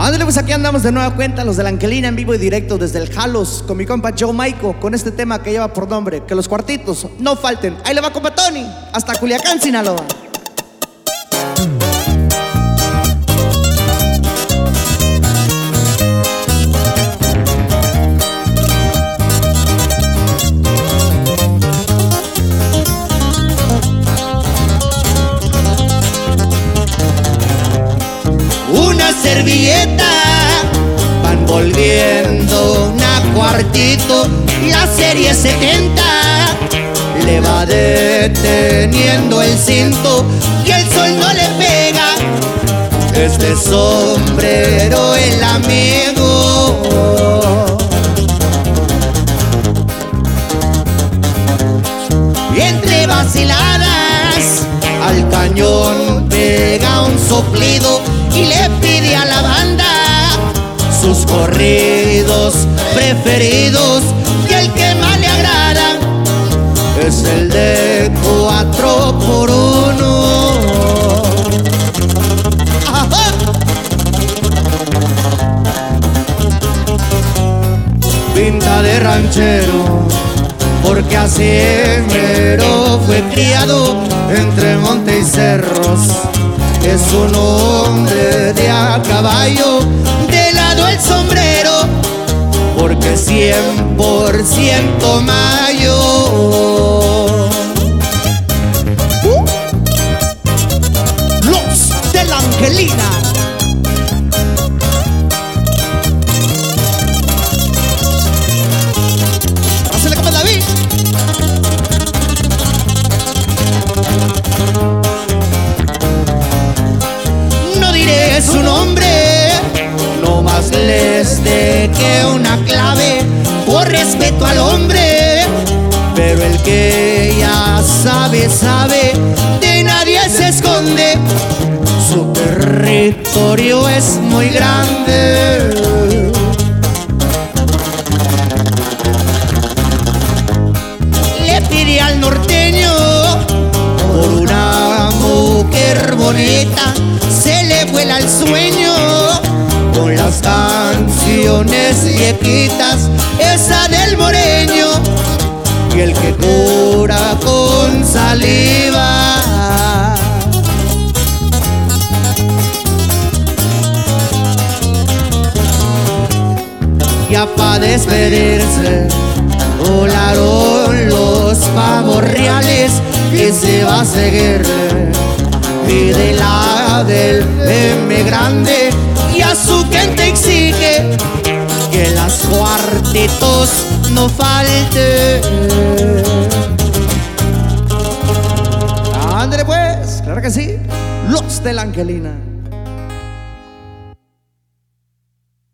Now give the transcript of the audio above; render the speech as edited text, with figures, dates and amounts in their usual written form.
Ándale, pues aquí andamos de nueva cuenta, los de la Angelina, en vivo y directo desde el Jalos, con mi compa Joe Maico, con este tema que lleva por nombre Que los cuartitos no falten. Ahí le va, compa Tony, hasta Culiacán, Sinaloa. Una servilleta van volviendo una cuartito, la serie 70 le va deteniendo el cinto y el sol no le pega. Este sombrero el amigo, y entre vaciladas al cañón pega un soplido y le pide a la banda sus corridos preferidos, y el que más le agrada es el de 4x1. ¡Ajá! Pinta de ranchero, porque así mero fue criado entre monte y cerros. Es un hombre de a caballo, de lado el sombrero, porque 100% mayo. Los de la Angelina. Pásale, compa David. Su nombre, no más les deje una clave por respeto al hombre, pero el que ya sabe, sabe, de nadie se esconde, su territorio es muy grande. Le pide al norteño por una mujer bonita, se le vuela el sueño con las canciones viejitas, esa del moreño y el que cura con saliva. Ya pa' despedirse volaron los pavos reales y se va a seguir. Y de la del M grande y a su gente exige que las cuartitos no falten. Ándale pues, claro que sí, los de la Angelina.